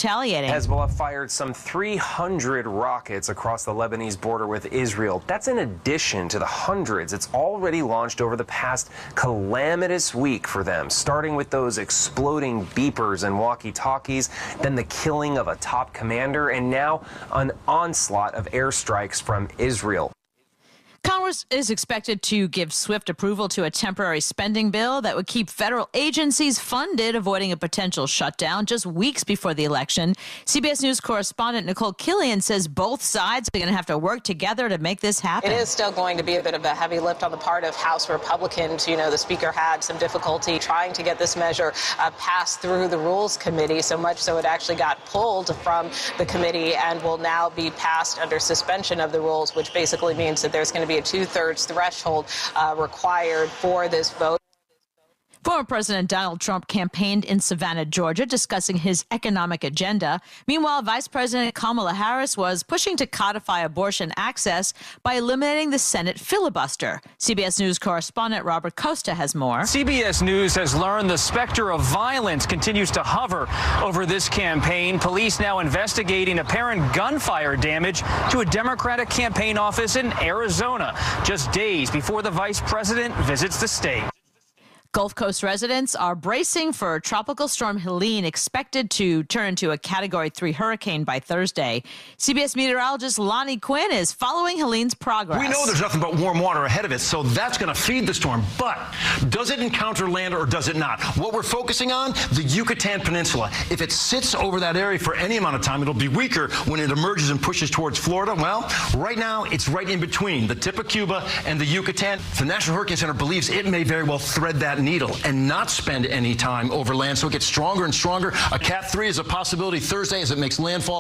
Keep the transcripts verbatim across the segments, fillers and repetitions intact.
retaliating. Hezbollah fired some three hundred rockets across the Lebanese border with Israel. That's in addition to the hundreds it's already launched over the past calamitous week for them, starting with those exploding beepers and walkie-talkies, then the killing of a top commander, and now an onslaught of airstrikes from Israel. Congress is expected to give swift approval to a temporary spending bill that would keep federal agencies funded, avoiding a potential shutdown just weeks before the election. C B S News correspondent Nicole Killian says both sides are going to have to work together to make this happen. It is still going to be a bit of a heavy lift on the part of House Republicans. You know, the Speaker had some difficulty trying to get this measure uh, passed through the Rules Committee, so much so it actually got pulled from the committee and will now be passed under suspension of the rules, which basically means that there's going to be a two-thirds threshold uh, required for this vote. Former President Donald Trump campaigned in Savannah, Georgia, discussing his economic agenda. Meanwhile, Vice President Kamala Harris was pushing to codify abortion access by eliminating the Senate filibuster. C B S News correspondent Robert Costa has more. C B S News has learned the specter of violence continues to hover over this campaign. Police now investigating apparent gunfire damage to a Democratic campaign office in Arizona, just days before the vice president visits the state. Gulf Coast residents are bracing for Tropical Storm Helene, expected to turn into a Category three hurricane by Thursday. C B S meteorologist Lonnie Quinn is following Helene's progress. We know there's nothing but warm water ahead of it, so that's going to feed the storm. But does it encounter land or does it not? What we're focusing on, the Yucatan Peninsula. If it sits over that area for any amount of time, it'll be weaker when it emerges and pushes towards Florida. Well, right now, it's right in between the tip of Cuba and the Yucatan. The National Hurricane Center believes it may very well thread that needle and not spend any time over land, so it gets stronger and stronger. A Cat three is a possibility Thursday as it makes landfall.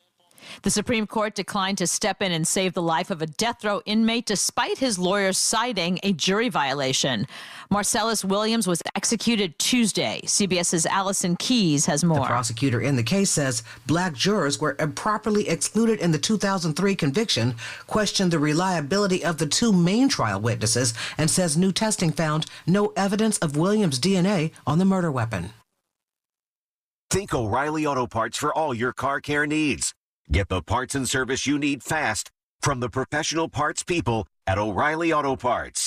The Supreme Court declined to step in and save the life of a death row inmate despite his lawyers citing a jury violation. Marcellus Williams was executed Tuesday. CBS's Allison Keyes has more. The prosecutor in the case says black jurors were improperly excluded in the two thousand three conviction, questioned the reliability of the two main trial witnesses, and says new testing found no evidence of Williams' D N A on the murder weapon. Think O'Reilly Auto Parts for all your car care needs. Get the parts and service you need fast from the professional parts people at O'Reilly Auto Parts.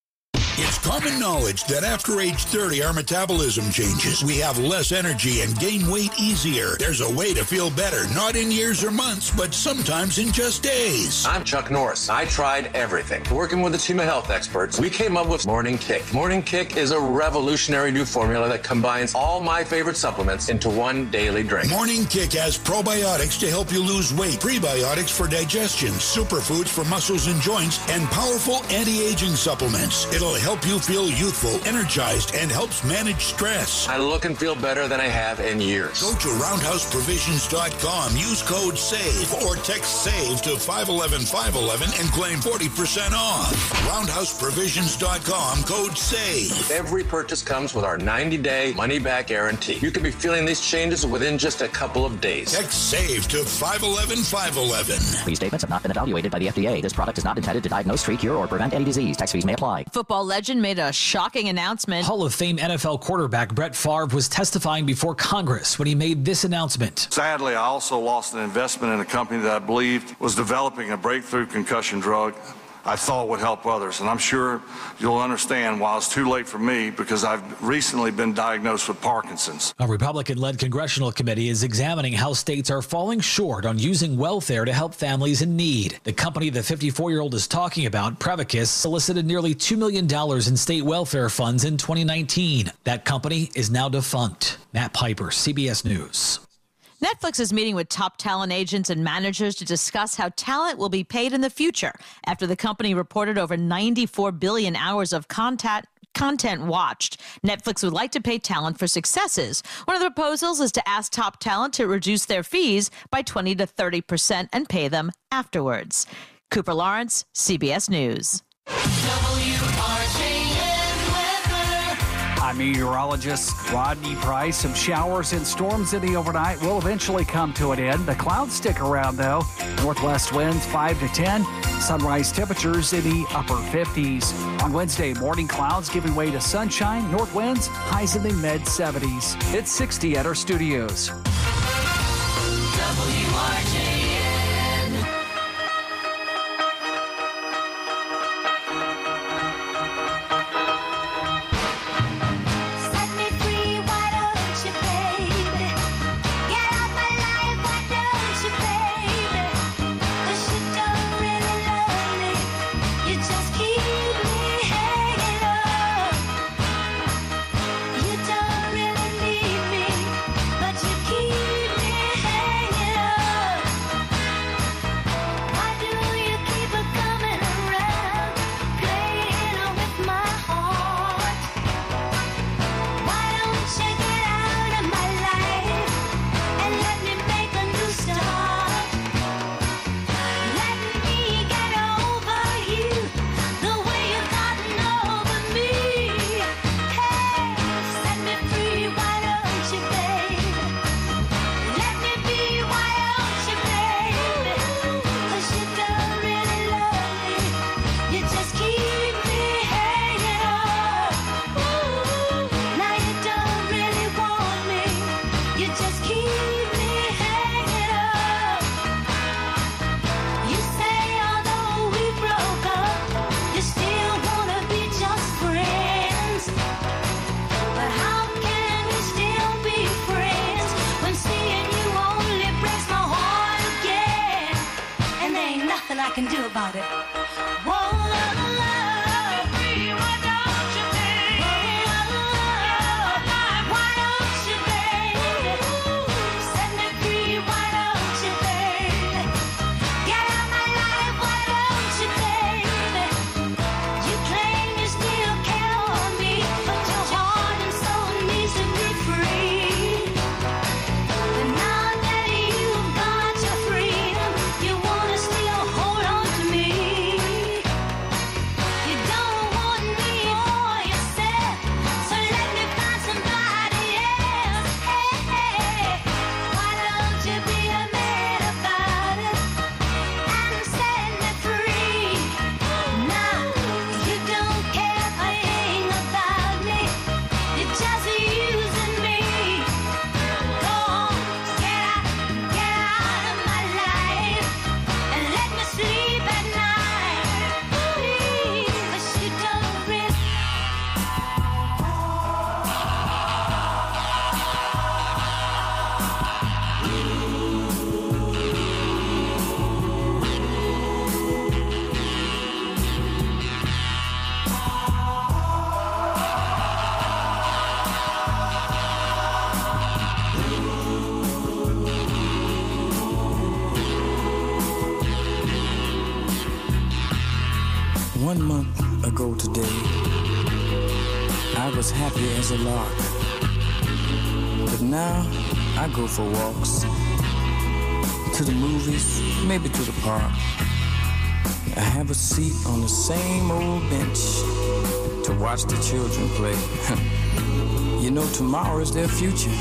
It's common knowledge that after age thirty, our metabolism changes. We have less energy and gain weight easier. There's a way to feel better, not in years or months, but sometimes in just days. I'm Chuck Norris. I tried everything. Working with the team of health experts, we came up with Morning Kick. Morning Kick is a revolutionary new formula that combines all my favorite supplements into one daily drink. Morning Kick has probiotics to help you lose weight, prebiotics for digestion, superfoods for muscles and joints, and powerful anti-aging supplements. It'll help you feel youthful, energized, and helps manage stress. I look and feel better than I have in years. Go to roundhouse provisions dot com, use code SAVE, or text SAVE to five one one five one one and claim forty percent off. roundhouse provisions dot com, code SAVE. Every purchase comes with our ninety day money-back guarantee. You can be feeling these changes within just a couple of days. Text SAVE to five one one five one one. These statements have not been evaluated by the F D A. This product is not intended to diagnose, treat, cure, or prevent any disease. Tax fees may apply. Football legend made a shocking announcement. Hall of Fame N F L quarterback Brett Favre was testifying before Congress when he made this announcement. Sadly, I also lost an investment in a company that I believed was developing a breakthrough concussion drug I thought would help others. And I'm sure you'll understand why it's too late for me, because I've recently been diagnosed with Parkinson's. A Republican-led congressional committee is examining how states are falling short on using welfare to help families in need. The company the fifty-four-year-old is talking about, Prevacus, solicited nearly two million dollars in state welfare funds in twenty nineteen. That company is now defunct. Matt Piper, C B S News. Netflix is meeting with top talent agents and managers to discuss how talent will be paid in the future after the company reported over ninety-four billion hours of content content watched. Netflix would like to pay talent for successes. One of the proposals is to ask top talent to reduce their fees by twenty to thirty percent and pay them afterwards. Cooper Lawrence, C B S News. I'm meteorologist Rodney Price. Some showers and storms in the overnight will eventually come to an end. The clouds stick around, though. Northwest winds five to ten. Sunrise temperatures in the upper fifties. On Wednesday, morning clouds giving way to sunshine. North winds, highs in the mid seventies. It's sixty at our studios. can do about it. Whoa, love, love, free, why don't you, baby? Whoa, love, why don't you, baby? Set me free, why don't you, baby? Get out my life, why don't you, baby? You claim you still care for me, but your heart and soul needs to be free. And now that you've got your freedom, you wanna still hold on to me. You don't want me for yourself, so let me find somebody else. Hey, hey, why don't you be a man about it and set me free? Now you don't care a thing about me, you're just using me. Go on, get out, get out of my life and let me sleep at night. Please, 'cause you don't really. One month ago today, I was happy as a lark. But now I go for walks, to the movies, maybe to the park. I have a seat on the same old bench to watch the children play. You know, tomorrow is their future.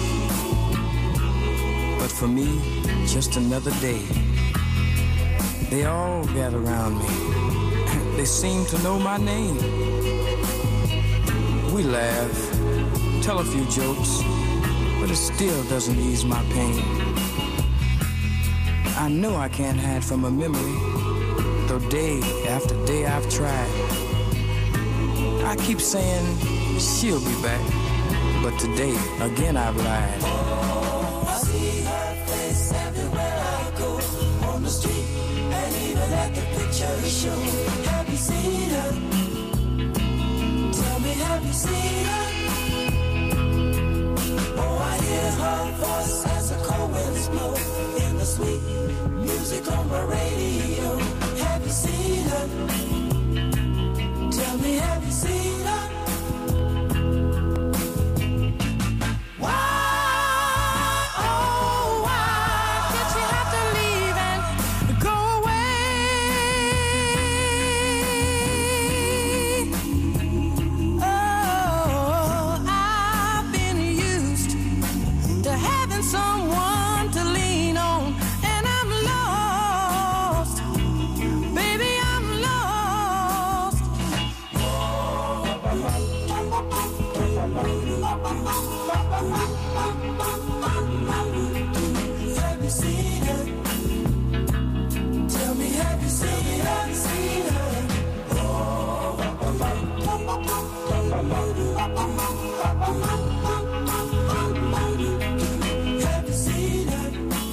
But for me, just another day. They all gather around me. They seem to know my name. We laugh, tell a few jokes, but it still doesn't ease my pain. I know I can't hide from a memory, though day after day I've tried. I keep saying she'll be back, but today again I've lied. I see her face everywhere I go, on the street and even at the picture show. Have you seen her? Tell me, have you seen her? Oh, I hear her voice as the cold winds blow in the sweet music on my radio. Have you seen her? Tell me, have you seen her? Why, oh, why did you have to leave and go away? Oh, I've been used to having someone to lean on, and I'm lost. Baby, I'm lost. Have you seen her? Tell me, have you seen her? Seen her? Have you seen her?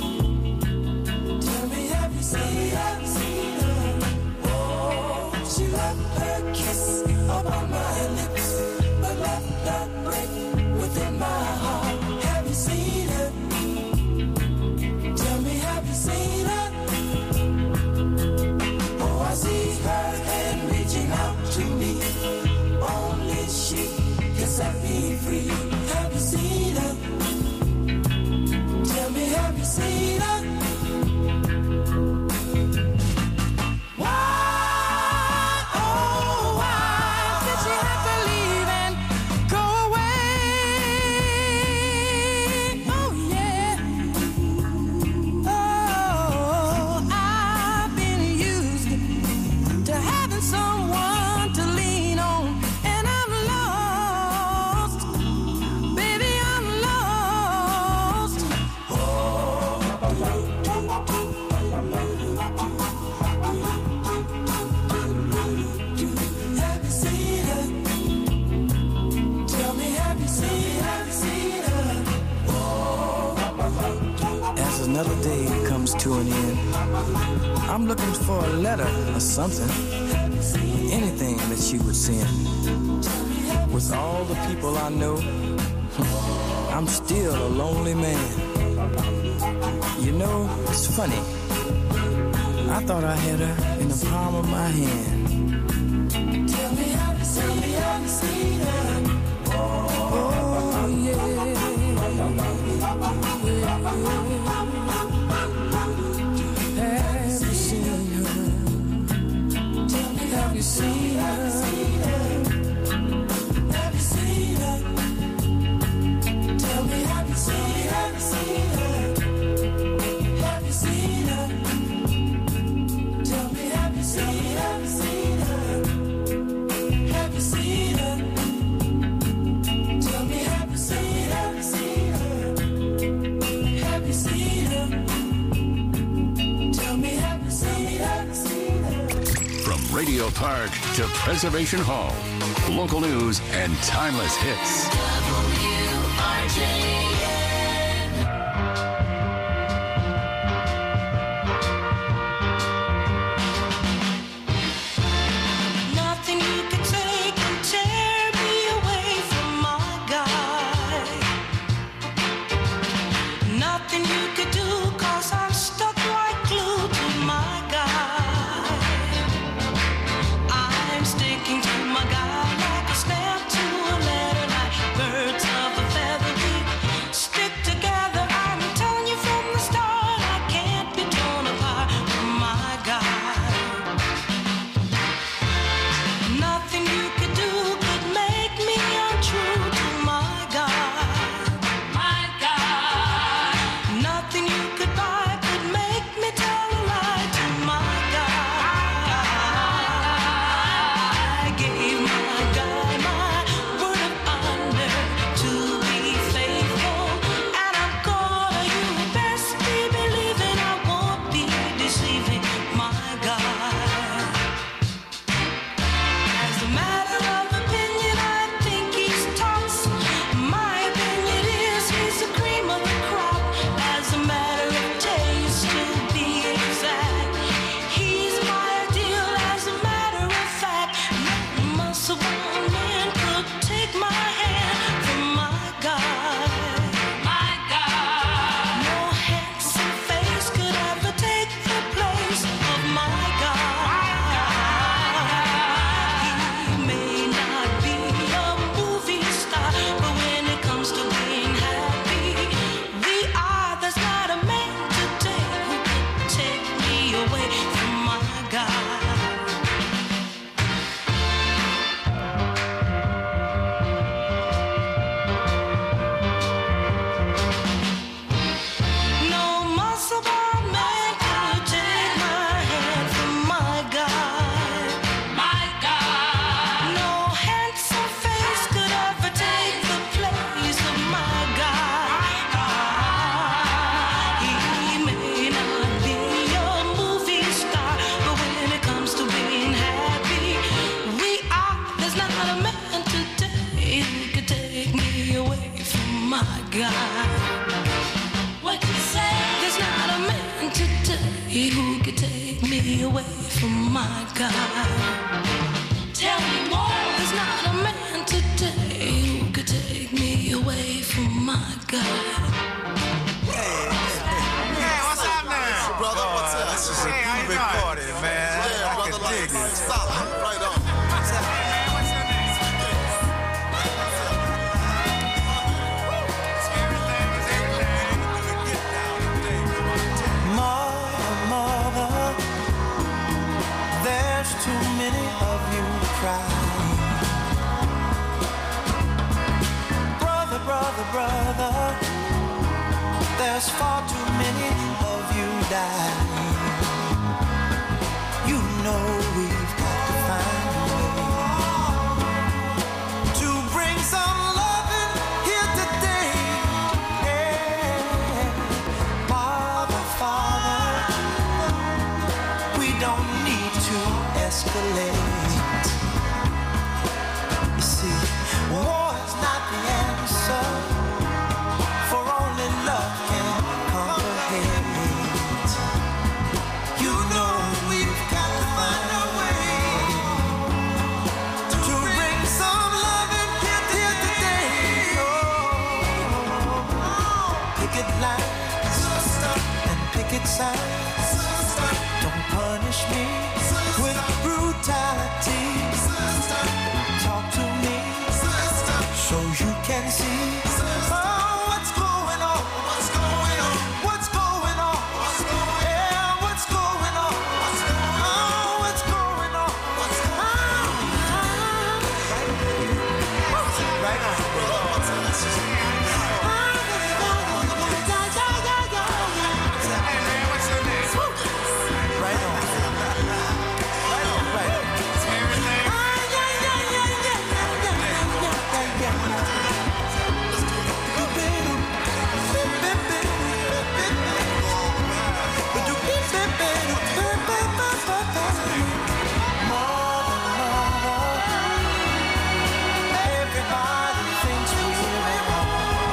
Tell me, have you seen her? Seen her? Oh, she left her kiss upon my lips, but left that break within my heart. Have you seen her? Tell me, have you another day comes to an end. I'm looking for a letter or something, anything that you would send. With all the people I know, I'm still a lonely man. You know, it's funny. I thought I had her in the palm of my hand. Tell me how to see, how to see her. Oh, yeah. Have you seen her? Have you seen her? Have you seen her? Tell me, have you seen, have you seen her? Have you seen her? Tell me, have you seen, have you seen her? Have you seen her? Tell me, have you seen, have you seen her? Have you seen her? Tell me, have you seen, have you seen her? From Radio Park to Preservation Hall, local news and timeless hits. W R J N. Nothing you can take can tear me away from my guy. Nothing you could do, cause I'm stuck like glue to my guy. I'm sticking to my guy like a snap to a letter, like birds of a feather. We stick together, I'm telling you from the start, I can't be torn apart from my guy. Nothing you could do could make me untrue to my God. My God. Nothing you could buy could make me tell a lie to my God. I gave my God my word of honor to be faithful, and I'm gonna, you best be believing I won't be deceiving my God. As a matter of opinion, I think he's tops. My opinion is he's the cream of the crop. As a matter of taste, to be exact, he's my ideal. As a matter of fact, no muscle bound man could take my hand from my God. My God. No handsome face could ever take the place of my God. He may not be a movie star, but when it comes to being happy, we are. There's not a man today who could take me away from my God. No muscle-bound man could take my hand from my God. My God. No handsome face could ever take the place of my God. He may not be a movie star, but when it comes to being happy, we are. There's not a man today who could take me away from my God. What you say? There's not a man today who could take me away from my God. Tell me more. There's not a man today who could take me away from my God. Hey, what's up now? Brother, what's up? This is a big party, man. Yeah, I can dig it. Stop. Right on. What's up? Hey, man, what's your name? Mother, mother, there's too many of you crying. Brother, brother, brother, there's far too many of you dying. You know we've got to find a way to bring some loving here today. Yeah. Father, Father, we don't need to escalate. You see, war is not the answer, for only love can conquer hate. picket signs. Don't punish me with brutality. Talk to me so you can see. Oh, what's going on? What's going on? What's going on? What's going on? Yeah, what's going on? What's going on? Oh, what's going on? What's going on? Right on. Everybody thinks we're wrong.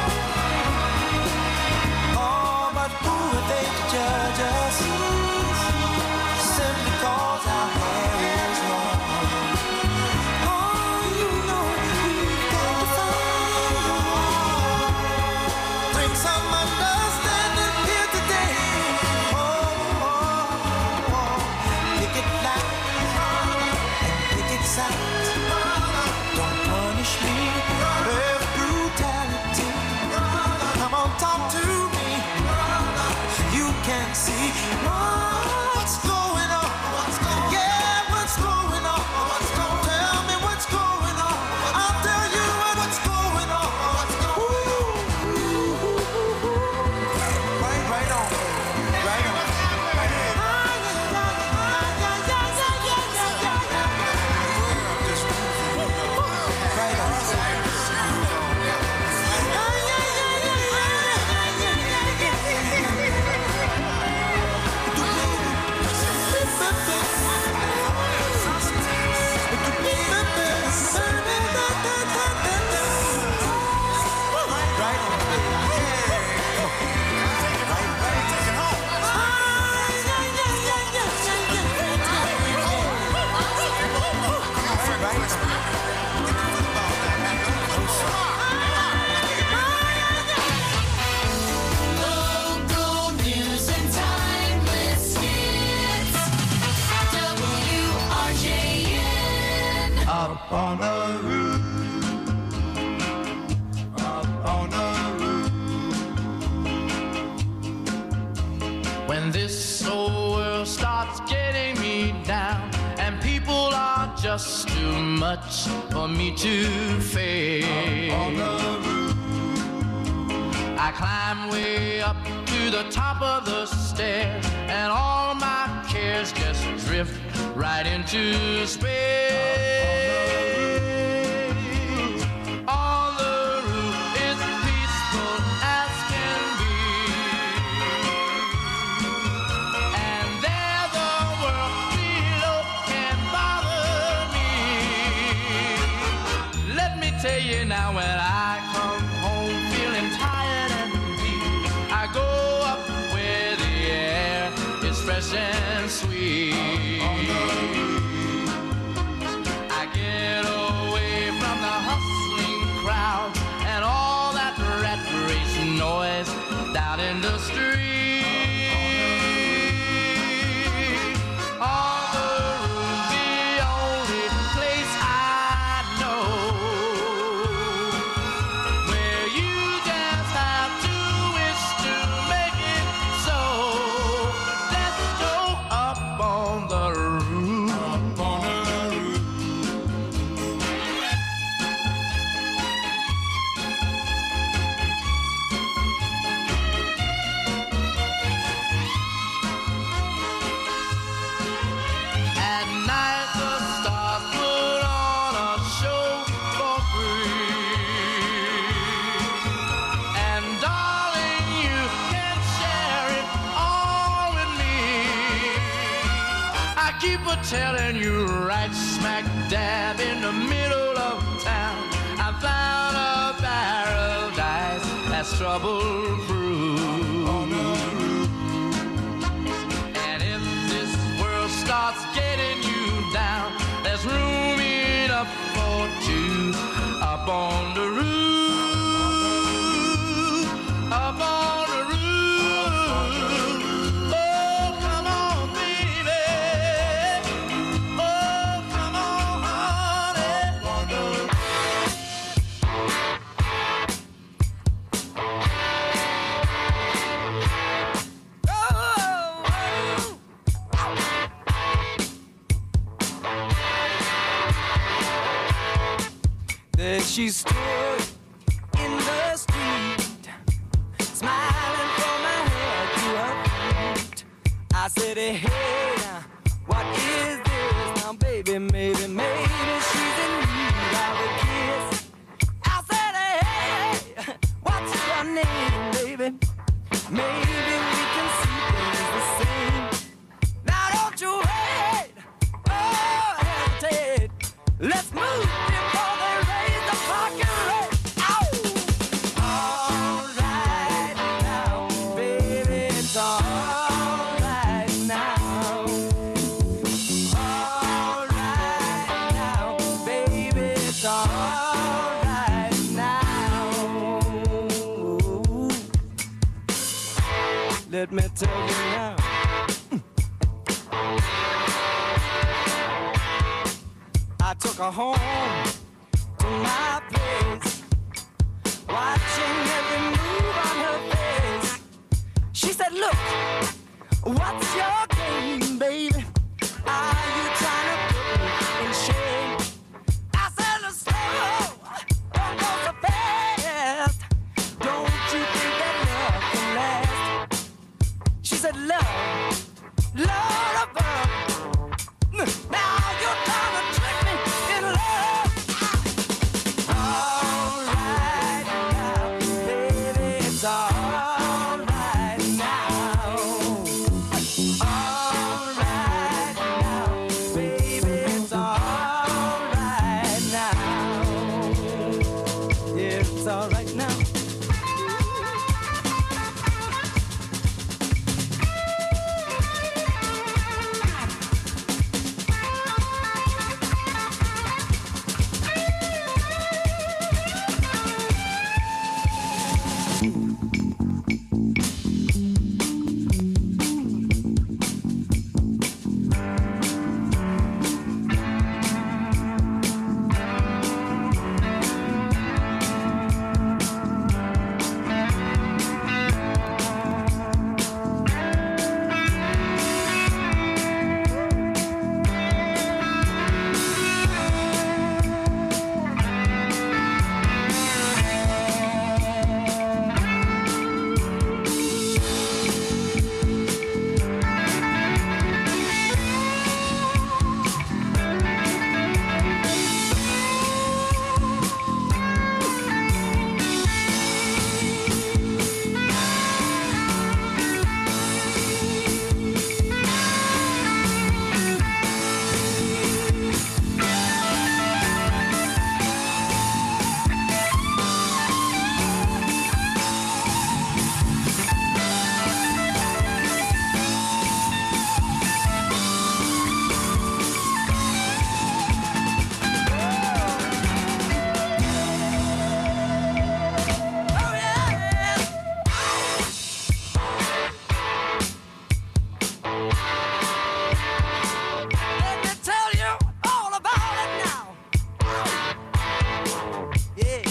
Oh, but who are they to judge us? Simply 'cause our hair is long. Oh, you know we've got to find. Bring some understanding here today. Oh, oh, oh. Pick it loud and pick it sound. Don't punish me with brutality. Come on, talk to me so you can see what's going on. Yeah, what's going on? Tell me what's going on. I'll tell you what's going on. Ooh. Right, right on. Right on. Local news and timeless hits. W R J N. Up on the roof. Up on the roof. When this whole world starts getting me down and people are just too much for me to face, I climb way up to the top of the stairs and all my cares just drift right into space. On the roof is peaceful as can be, and there the world below can bother me. Let me tell you now, when I come home feeling tired and weak, I go up where the air is fresh and sweet. I get away from the hustling crowd and all that rat race noise down in the street. On the roof, the only place I know where you just have to wish to make it so. Let's go up on the roof. Up on the roof. At night the stars put on a show for free, and darling, you can share it all with me. I keep a telling you, right smack dab in the middle of town, I found a paradise that's trouble-proof. And if this world starts getting you down, there's room enough for two up on the roof, up on the roof. Oh, She stood in the street, smiling from her head to her feet. I said, hey, what is this now, baby? Maybe, maybe she's in need of a kiss. I said, hey, what's your name, baby? Maybe we can see things the same. Now don't you wait, oh, hesitate. Let's move before they raise the fucking rate. Ow! All right now, baby, it's all right now. All right now, baby, it's all right now. Let me tell you now. I took her home to my place, watching every move on her face. She said, look, what's your game, baby? Are you trying to put me in shame? I said, let's slow, don't go so fast. Don't you think that love can last? She said, love, love above. Now you're trying to trick me in love. All right now, baby, it's all right now. All right now, baby, it's all right now. Yeah, it's all right now. Let me tell you all about it now. Yeah.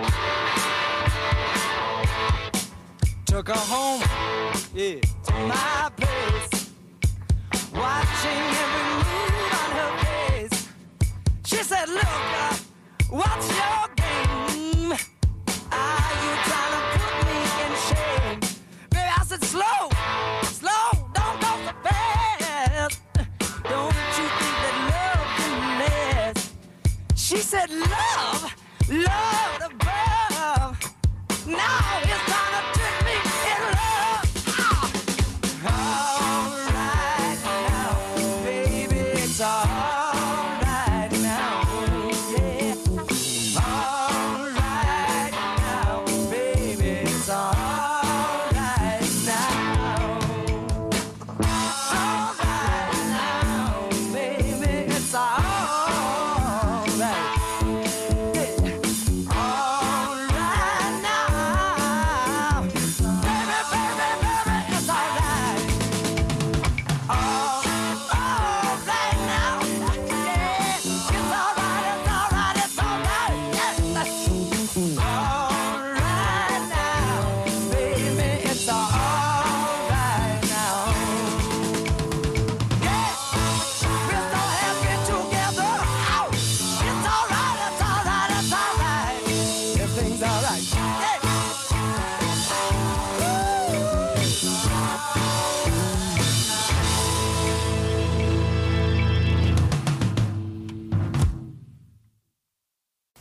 Took her home, yeah, to my place, watching every move on her face. She said, look, uh, what's your game? Are you trying to put me in shame? Baby, I said, slow, slow, don't go so fast. Don't you think that love can last? She said, love, love above. Now it's time to trick me in love. Ah! All right now, baby, it's all right now. Yeah. All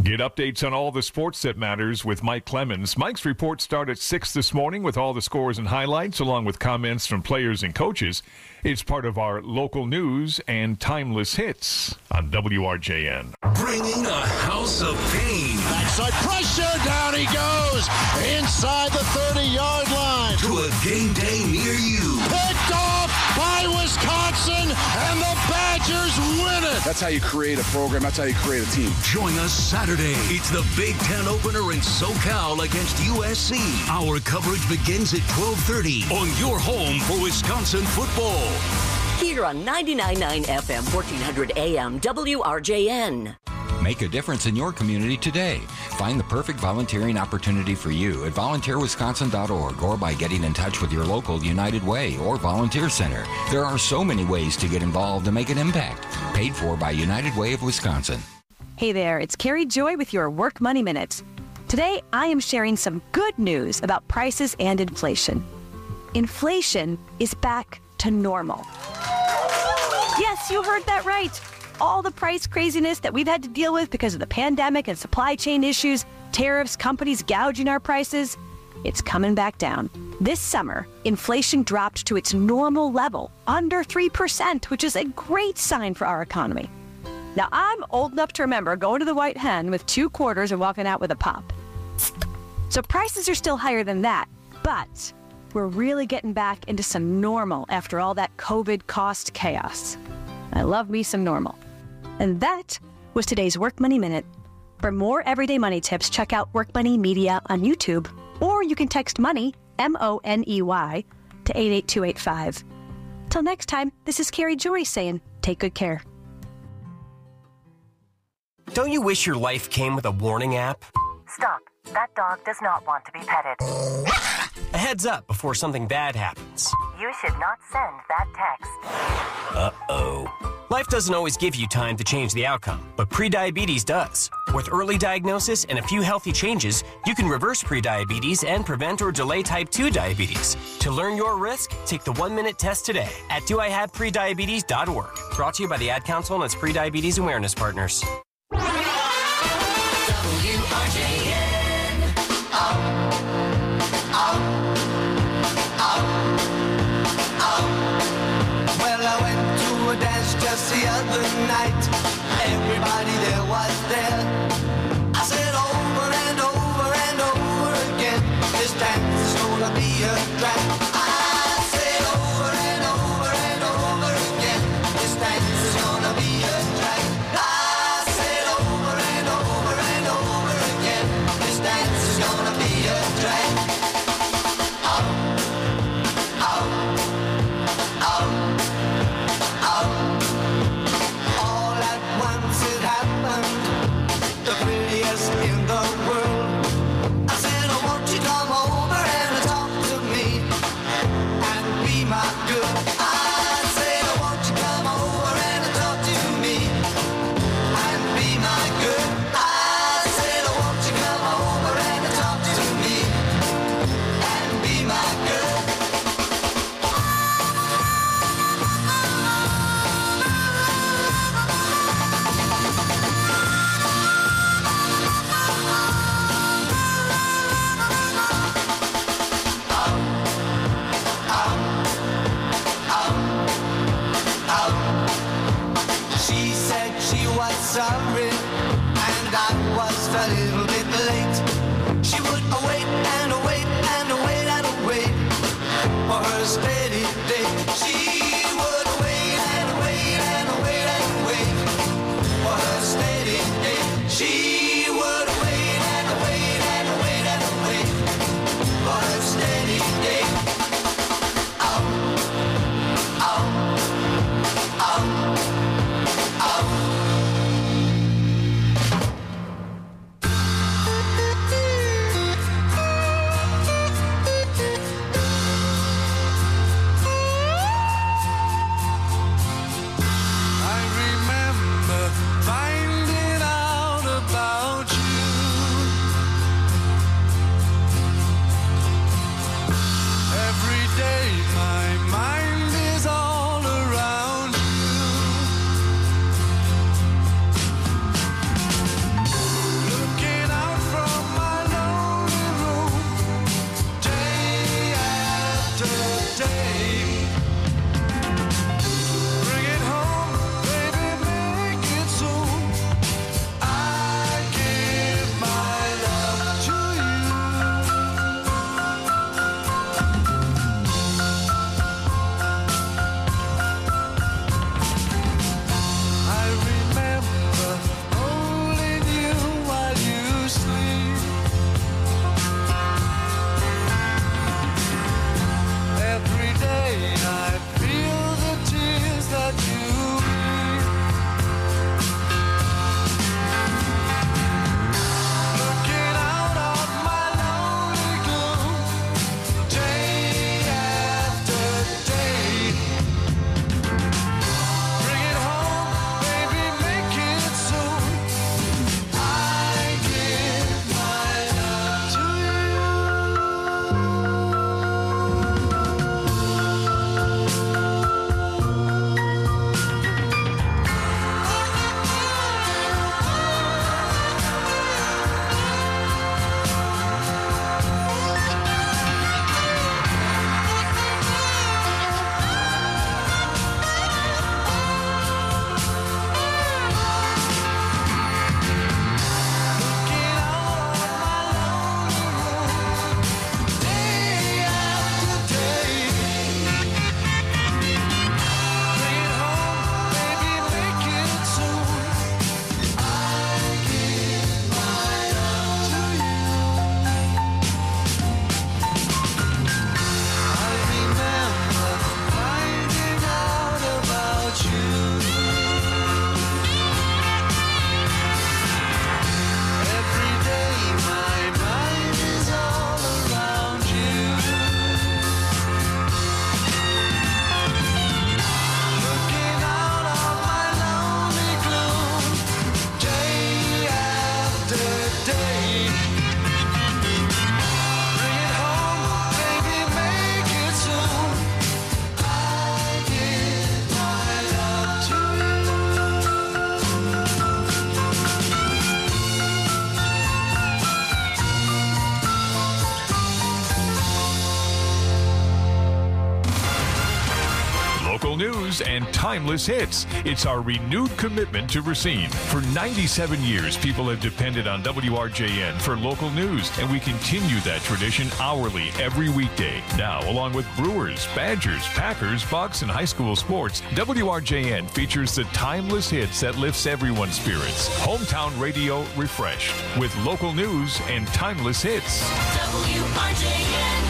Get updates on all the sports that matters with Mike Clemens. Mike's report starts at six this morning with all the scores and highlights, along with comments from players and coaches. It's part of our local news and timeless hits on W R J N. Bringing a house of pain. Backside pressure, down he goes, inside the thirty-yard line. To a game day near you. Picked off by Wisconsin, and the Badgers win it. That's how you create a program. That's how you create a team. Join us Saturday. It's the Big Ten opener in SoCal against U S C. Our coverage begins at twelve thirty on your home for Wisconsin football. Here on ninety-nine point nine F M, fourteen hundred A M, W R J N. Make a difference in your community today. Find the perfect volunteering opportunity for you at volunteer wisconsin dot org or by getting in touch with your local United Way or Volunteer Center. There are so many ways to get involved and make an impact. Paid for by United Way of Wisconsin. Hey there, it's Carrie Joy with your Work Money Minute. Today, I am sharing some good news about prices and inflation. Inflation is back to normal. Yes, you heard that right. All the price craziness that we've had to deal with because of the pandemic and supply chain issues, tariffs, companies gouging our prices, it's coming back down. This summer, inflation dropped to its normal level, under three percent, which is a great sign for our economy. Now, I'm old enough to remember going to the White Hen with two quarters and walking out with a pop. So prices are still higher than that, but we're really getting back into some normal after all that COVID cost chaos. I love me some normal. And that was today's Work Money Minute. For more everyday money tips, check out Work Money Media on YouTube, or you can text MONEY, M O N E Y, to eight eight two eight five. Till next time, this is Carrie Joy saying, take good care. Don't you wish your life came with a warning app? Stop. That dog does not want to be petted. A heads up before something bad happens. You should not send that text. Uh-oh. Life doesn't always give you time to change the outcome, but prediabetes does. With early diagnosis and a few healthy changes, you can reverse prediabetes and prevent or delay type two diabetes. To learn your risk, take the one-minute test today at do I have prediabetes dot org. Brought to you by the Ad Council and its Prediabetes Awareness Partners. W R J N. Oh, oh, oh, oh. Well, I went to a dance just the other night. Everybody there was there. I said over and over and over again, this dance is gonna be a drag. I said over and over and over again, this dance is gonna be a drag. I said over and over and over again, this dance is gonna be a drag. Oh, oh, oh, oh. All at once it happened, the prettiest in the world. I said, oh, won't you come over and talk to me? Local news and timeless hits. It's our renewed commitment to Racine. For ninety-seven years, people have depended on W R J N for local news, and we continue that tradition hourly every weekday. Now, along with Brewers, Badgers, Packers, Bucks, and high school sports, W R J N features the timeless hits that lifts everyone's spirits. Hometown radio refreshed with local news and timeless hits. W R J N.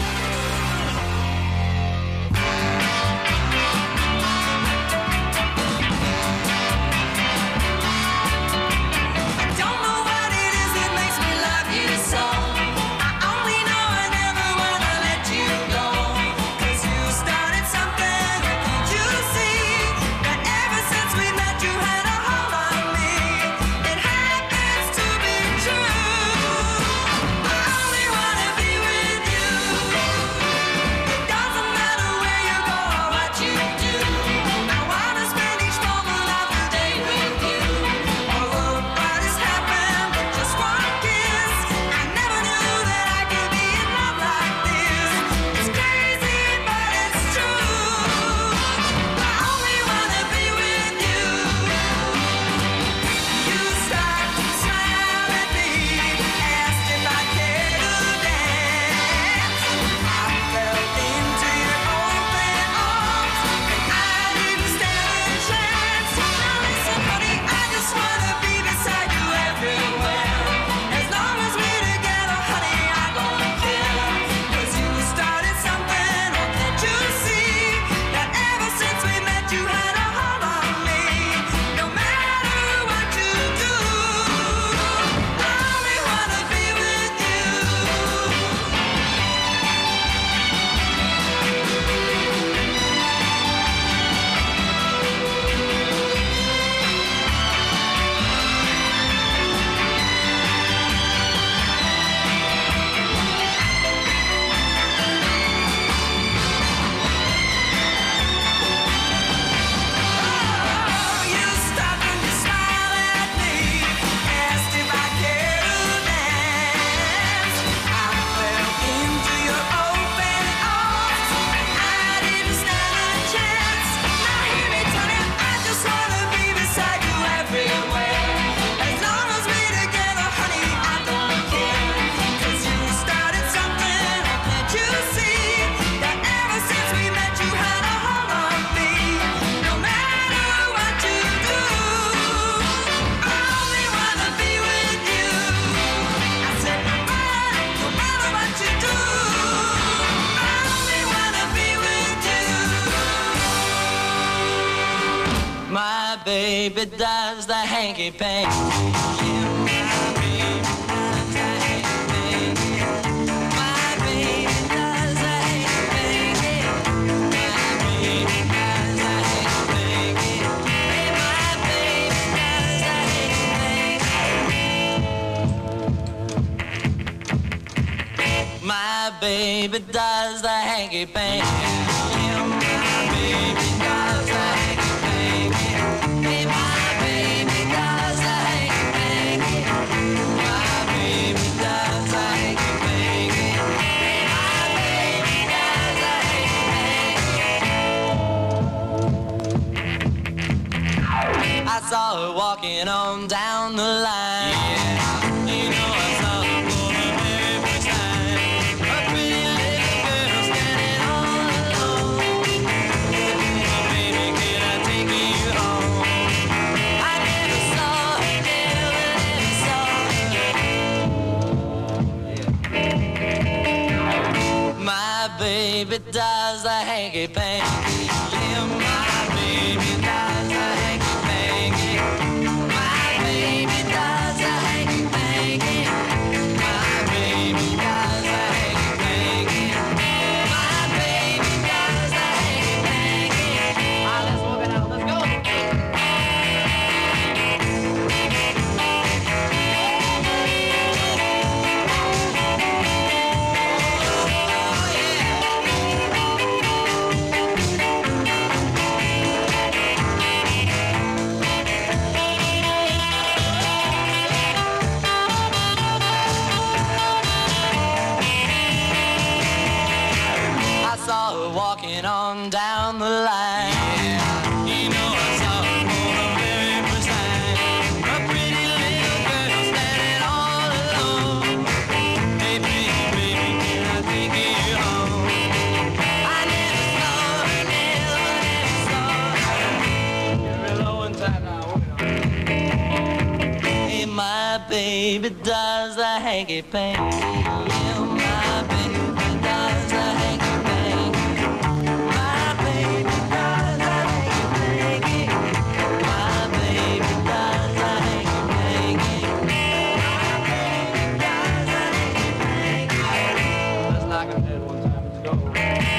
Don't know what it is that makes me love you so. I only know I never wanna let you go. 'Cause you started something, can't you see? That ever since we met you had a hold on me. It happens to be true. I only wanna be with you. It doesn't matter where you go or what you do. I wanna spend each moment of the day with you. Although what has happened, just one kiss. I never knew that I could be in love like this. It's crazy, but it's true. I only wanna be with you. You start to smile at me, asked if I cared to dance. I fell into your open arms, and I didn't stand a chance. Now listen, honey, I just wanna be beside you everywhere. As long as we're together, honey, I don't care. 'Cause you started something, oh, can't you see? That ever since we met you had a hold on me. No matter what you do, I only wanna be with you. You stopped and you smiled at me, asked if I cared to dance. I fell into your open arms, and I didn't stand a chance. Now hear me tell you, I just wanna be beside you everywhere. As long as we're together, honey, I don't care. 'Cause you started something, oh, can't you see? That ever since we met you had a hold on me. No matter what you do, I only wanna be with you. I said no matter, no matter what you do, I only wanna be with you. My baby does the hanky panky. Yeah, my baby does the hanky panky. My baby does the hanky panky. My baby does the hanky panky. Hey, my baby does the hanky panky. My baby does the hanky panky. Yeah, my baby does the hanky panky. Hey, my baby does the hanky panky. My baby does the hanky panky. Hey, my baby does the hanky panky. I saw her walking on down the line. Yeah, you know I saw her for the very first time. A pretty little girl standing all alone. Baby, can I take you home? I never saw her, never, never saw her. My baby does the hanky panky. Yeah, my baby does the hanky panky. My baby does the hanky panky. My baby does the hanky panky. My baby does the hanky panky. Ah, let's walk it out. Let's go. baby does the hanky panky. Yeah, my baby does the hanky panky. My baby does the hanky panky. My baby does the hanky panky. My baby does the hanky panky. Just like I did one time. Let's go.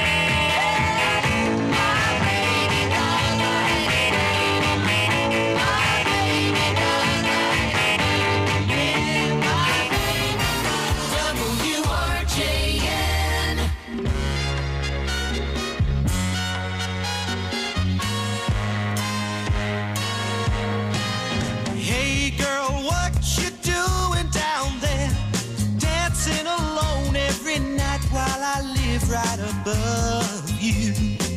Hey girl, what you doing down there? Dancing alone every night while I live right above you.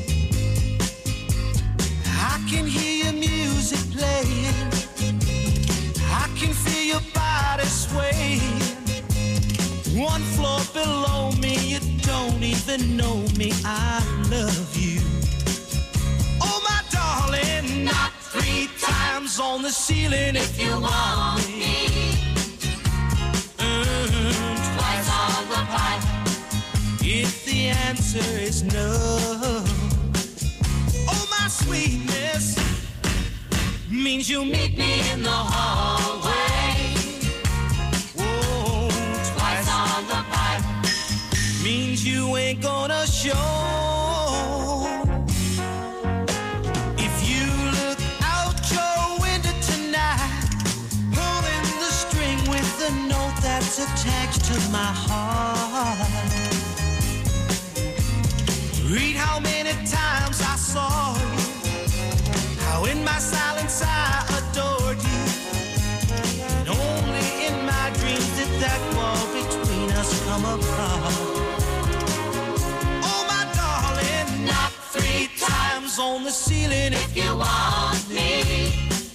I can hear your music playing. I can feel your body swaying. One floor below me, you don't even know me. I love you. Oh my darling, knock three times on the ceiling if you want me. Mm, twice on the pipe if the answer is no. Oh my sweetness means you'll meet me in the hallway. Whoa, twice on the pipe means you ain't gonna show. If you look out your window tonight, pulling the string with the note that's attached to my heart. Read how many times I saw you, how in my silence I adored you, and only in my dreams did that wall between us come apart. Oh my darling, knock three times on the ceiling if you want me.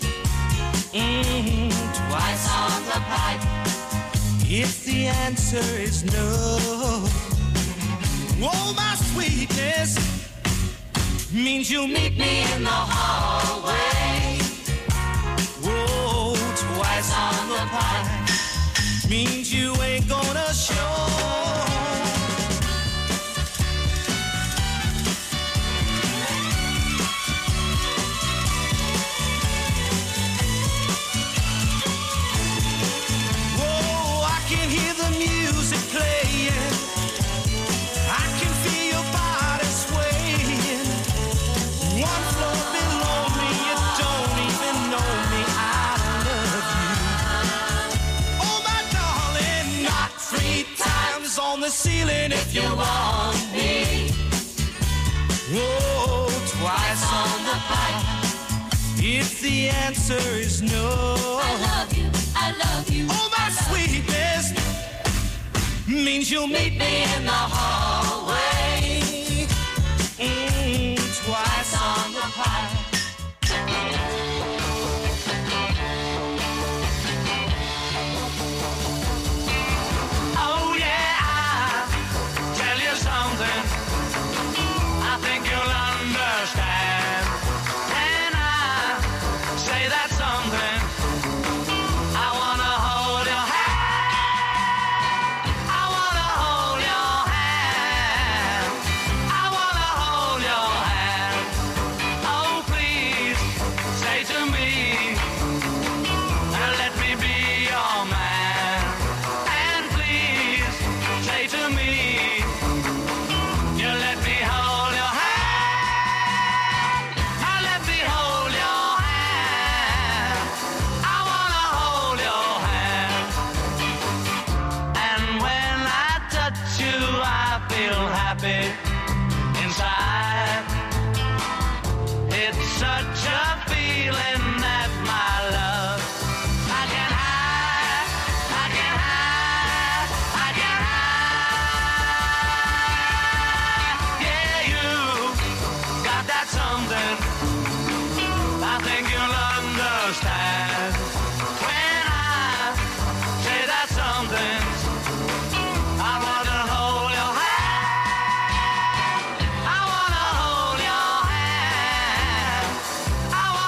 Mm, twice on the pipe if the answer is no. Oh my sweetness means you'll meet me in the hallway. Whoa, twice on the pipe means you ain't gonna show. Whoa, I can hear the music playing. I can feel your body swaying. One floor below me, you don't even know me. I love you. Oh my darling, knock three times on the ceiling if you want me. Whoa, twice on the pipe if the answer is no. I love you, I love you. Oh my sweetness means you'll meet me in the hallway. Mm, twice on the pipe. Oh yeah, I'll tell you something I think you'll understand. When I say that something, I wanna hold your hand. I wanna hold your hand. I wanna hold your hand. Oh please, say to me, and let me be your man. And please, say to me, you let me hold your hand. I let me hold your hand. I wanna hold your hand. And when I touch you, I feel happy inside. It's such a feeling that my love I can hide, I can hide, I can hide. Yeah, you got that something I think you'll understand. When I say that something, I wanna hold your hand. I wanna hold your hand. I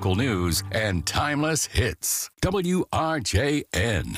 local news and timeless hits. W R J N.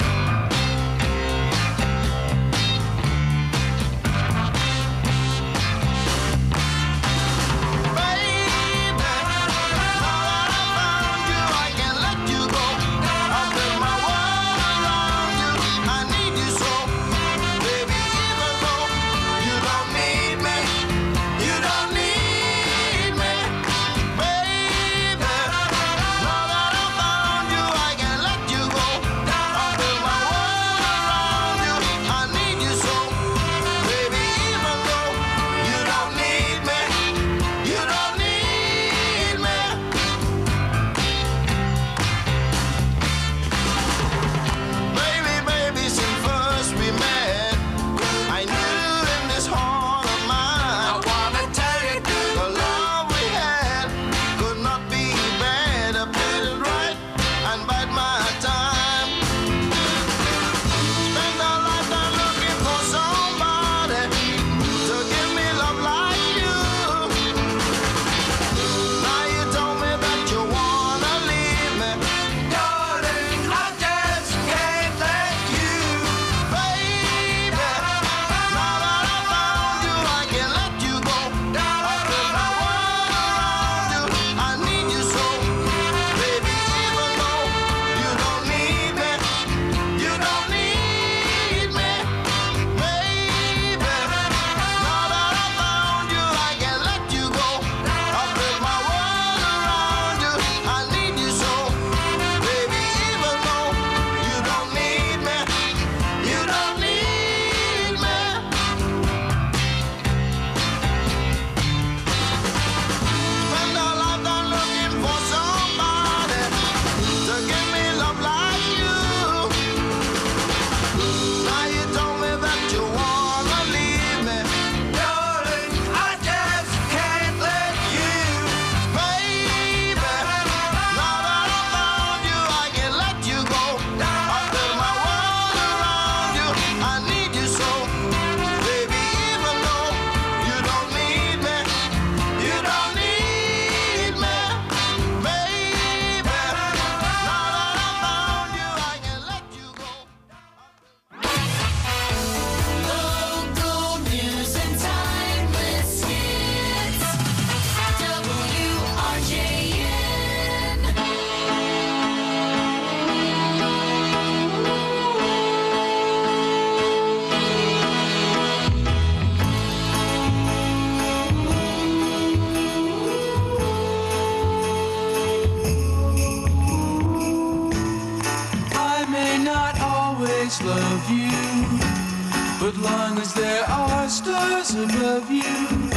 Love you, but long as there are stars above you,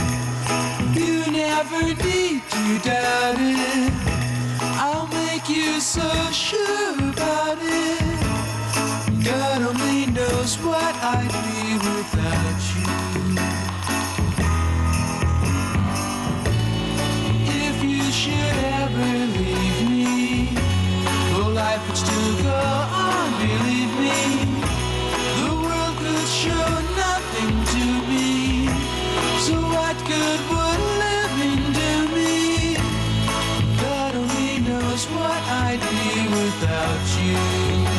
you never need to doubt it. I'll make you so sure about it. God only knows what I'd be without you. If you should ever leave me, well, life would still go on, believe me. Show nothing to me, so what good would living do me? God only knows what I'd be without you.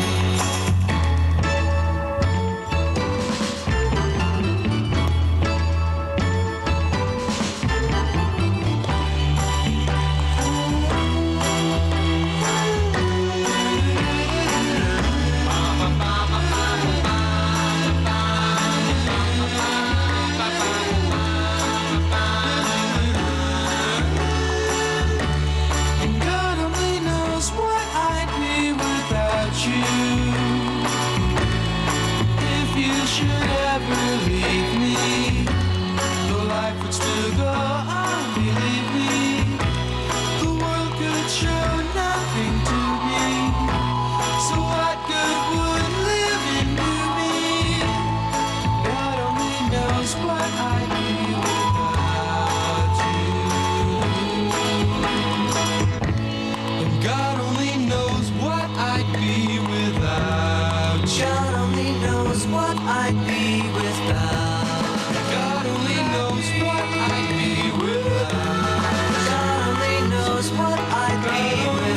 What I'd be with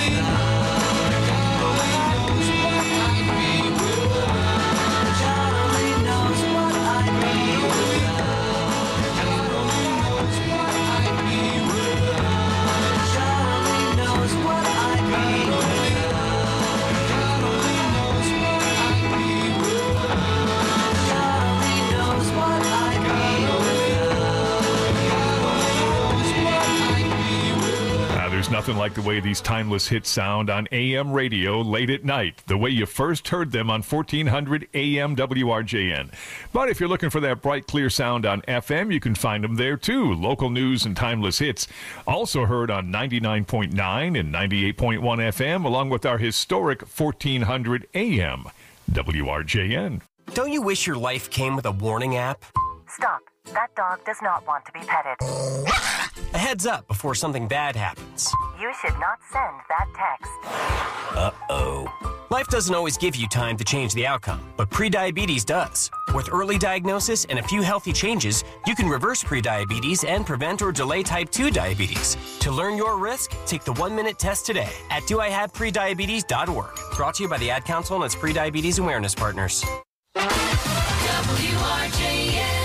nothing like the way these timeless hits sound on A M radio late at night, the way you first heard them on fourteen hundred A M W R J N. But if you're looking for that bright, clear sound on F M, you can find them there too. Local news and timeless hits. Also heard on ninety-nine point nine and ninety-eight point one F M, along with our historic fourteen hundred A M W R J N. Don't you wish your life came with a warning app? Stop. That dog does not want to be petted. A heads up before something bad happens. You should not send that text. Uh-oh. Life doesn't always give you time to change the outcome, but prediabetes does. With early diagnosis and a few healthy changes, you can reverse prediabetes and prevent or delay type two diabetes. To learn your risk, take the one-minute test today at do I have prediabetes dot org. Brought to you by the Ad Council and its prediabetes awareness partners. W R J N.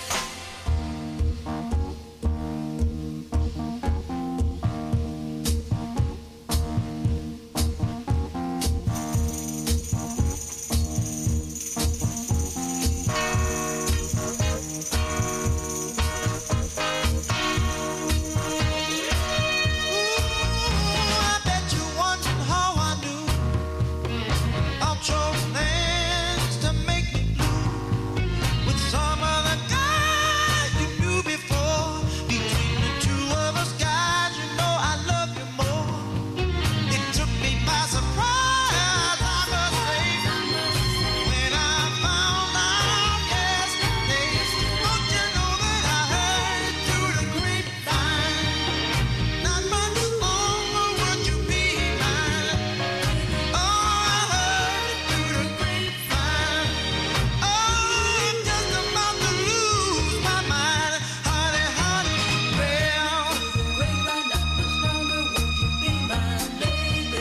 I bet you wondering how I knew I chose things to make me blue with some other guy you knew before. Between the two of us, guys, you know I love you more. It took me by surprise, I must say, when I found out yesterday. Don't you know that I heard through the grapevine? Not much longer would you be mine. Oh, I heard it through the grapevine. Oh, I'm just about to lose my mind, honey, honey. Well, grapevine, not much longer would you be mine, baby.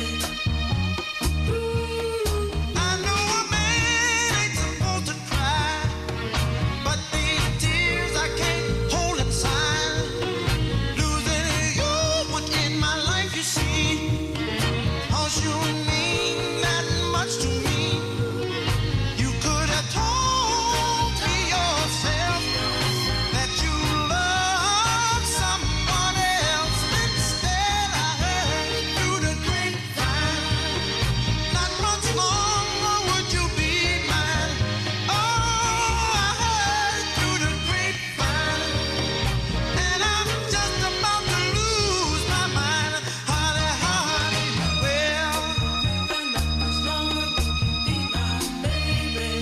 I know a man ain't supposed to cry, but these tears I can't hold inside. Losing you would end my life, you see. 'Cause you mean that much to me. You could have told me yourself that you love someone else. Instead, I heard it through the grapevine. Not much longer would you be mine. Oh, I heard it through the grapevine. And I'm just about to lose my mind, honey, honey. Well, not much longer would you be mine, baby.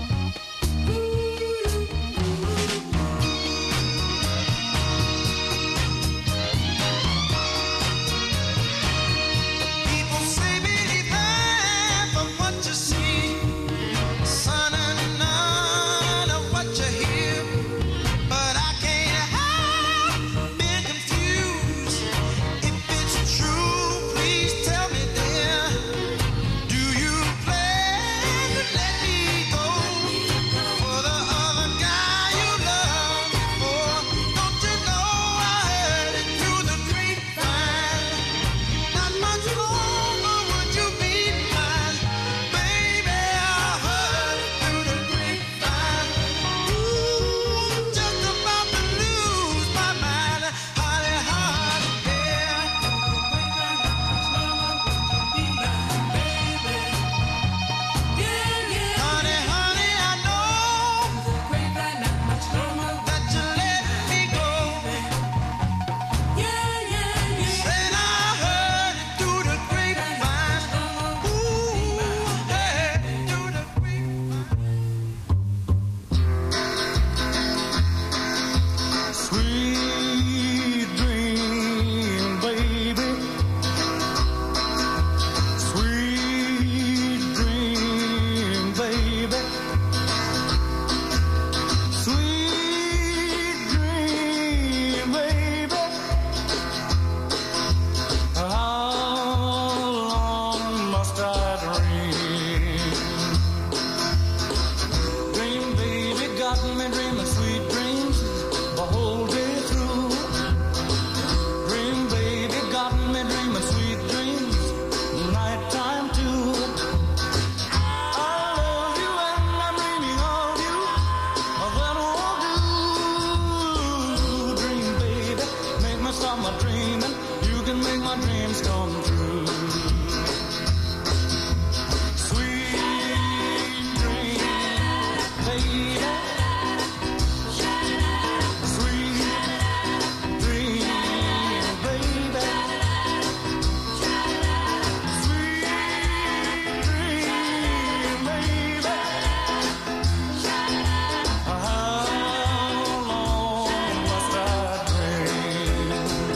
People say believe half of what you see, son, and none of what you hear. But I can't help being confused. If it's true, please tell me, dear. Do you plan to let me go for the other guy you love before? Don't you know I heard it through the grapevine? Not much longer would you be mine, baby. I heard it through the grapevine. Ooh, I'm just about to lose my mind, honey, honey, yeah. Honey, honey, I know that you let me go. Said I heard it through the grapevine. Ooh, yeah, through the grapevine. Sweet dream, baby. Sweet dream, baby. Sweet dream, baby. How long must I dream? Dream, baby, got me dreaming sweet dreams the whole day through. Dream, baby, got me dreaming sweet dreams nighttime too. I love you and I'm dreaming of you. That won't do. Dream, baby, make me stop my dreaming. You can make my my dreams come true. Sweet dream, baby. Sweet dream, baby. Sweet dream, baby. How long must I dream?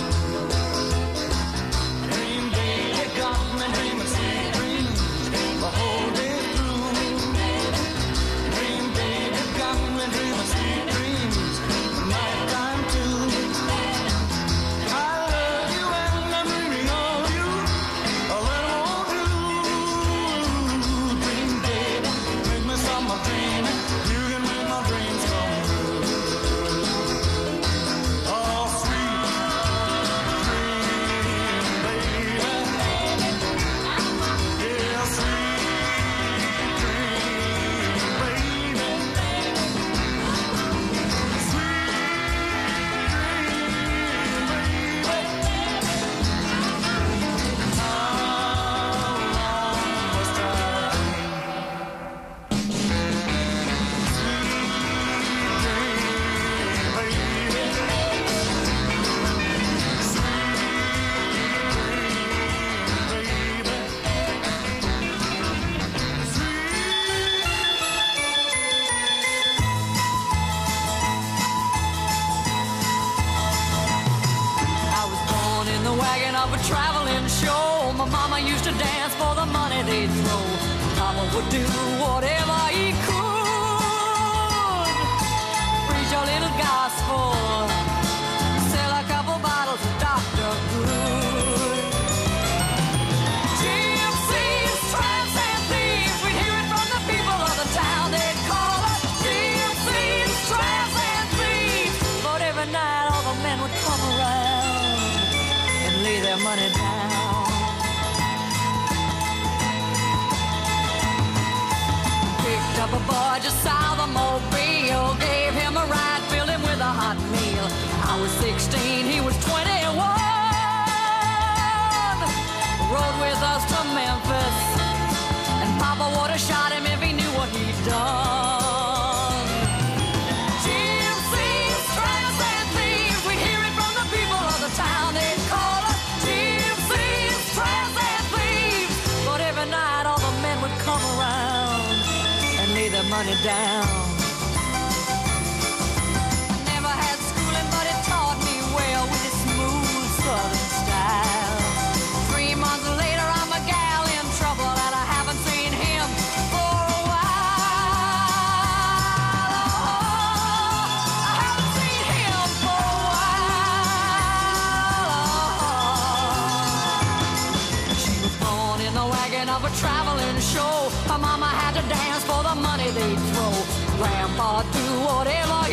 Dream, baby, got me dreaming sweet dreams the whole day through. Dream, baby, got me dreaming sweet dreams the nighttime too. I love you and I'm dreaming of you a little more too. Dream, baby, make me stop my dreaming. You can make my dreams come true. Oh, sweet dream, baby. Yeah, sweet dream, baby. Sweet I was born in the wagon of a traveling show. My mama used to dance for the money they'd throw. Papa would do whatever he could. Preach a little gospel, sell a couple bottles of Doctor Good. Gypsies, tramps, and thieves, we'd hear it from the people of the town. They'd call us gypsies, tramps, and thieves. But every night all the men would come around and lay their money down. Picked up a boy just south of Mobile, gave him a ride, filled him with a hot meal. I was sixteen, he was twenty-one. Rode with us to Memphis, and Papa would have shot him if he knew what he'd done. Gypsies, tramps, and thieves, we'd hear it from the people of the town. They'd call us gypsies, tramps, and thieves. But every night all the men would come around and lay their money down. Never had schooling, but it taught me well with its smooth southern style. Three months later, I'm a gal in trouble, and I haven't seen him for a while. Oh, I haven't seen him for a while. She was born in the wagon of a traveling show. Her mama had to dance for the money they'd throw. Grandpa do whatever